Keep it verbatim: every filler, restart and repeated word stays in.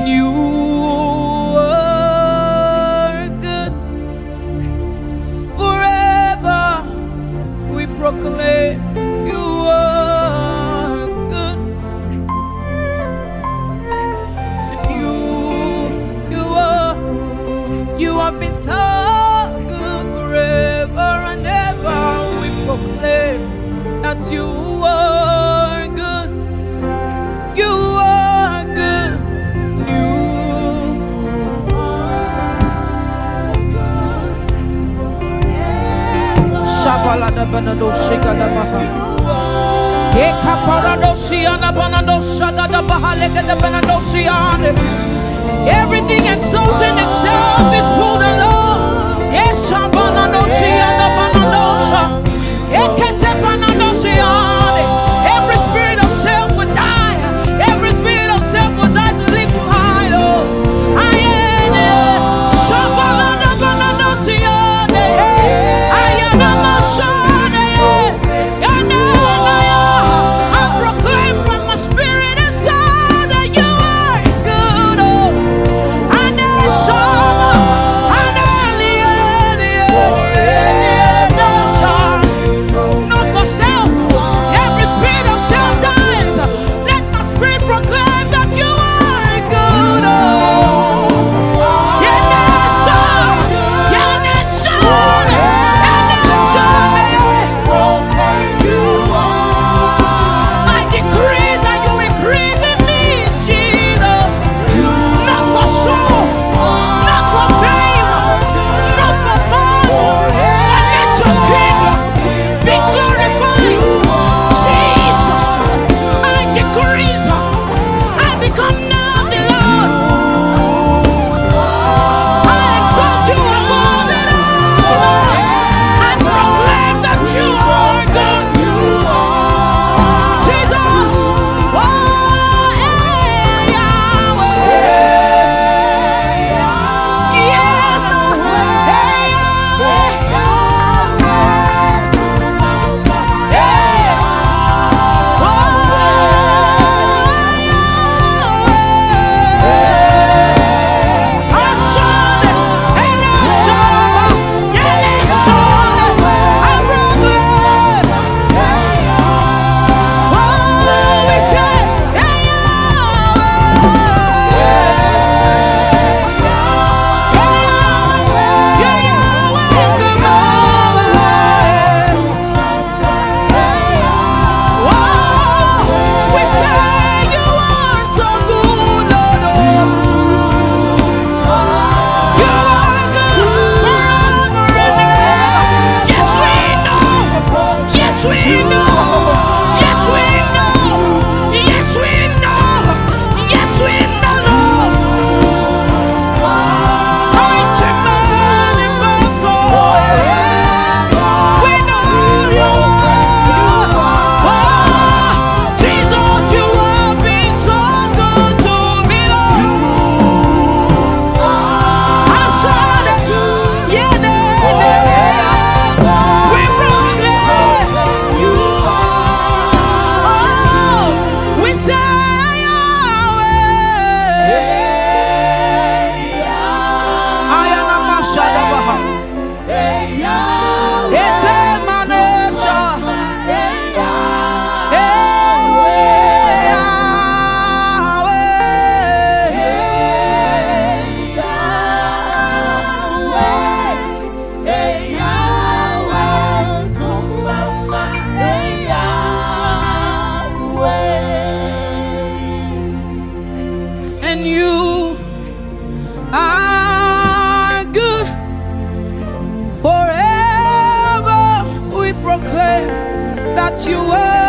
and you are good. Forever we proclaim you are good. And you, you are, you have been so good forever and ever. We proclaim that you are good. You are good. You are good forever. Shabalada banado shigada baha. Eka parado shiana banado shagada baha legada banado shiane. Everything exalting itself is pulled along. Yes, shabalado shiana banado sha. Ekete banado shiane. Every spirit of self will die. Every spirit of self will die to live for high. Oh, I am shabalada banado shiane. I am a mashane. I proclaim from my spirit inside that you are good. Oh, and it's shama. And not for self. Every spirit of self dies. Let my spirit proclaim that you are good. Oh, yeah, that's all. Yeah, that's all. Yeah, that's all. I decree that you increase in me, Jesus. Not for show, not for fame, not for money. And let your kingdom be glorified. Jesus, I decrease. I become now the Lord. I exalt you above it all. I proclaim that you are God. Jesus, oh, hey, Yahweh. Yes, Lord. Hey, Yahweh. Hey, oh, Yahweh. Ashade, Elishama, Yelishade, Aruglet. Oh, we say, hey, we say you are so good, Lord. You are good forever and ever. Yes, we know. Yes, we know. Yes, we know. Yes, we know. Yes, we know, Lord. Mighty man in battle. We know you are. Oh, Jesus, you have been so good to me, Lord. I saw that yeah, yeah, yeah. We brought it. Oh, we say Yahweh. Ayana mashada baha. Ete manesha. And you are good forever. We proclaim that you are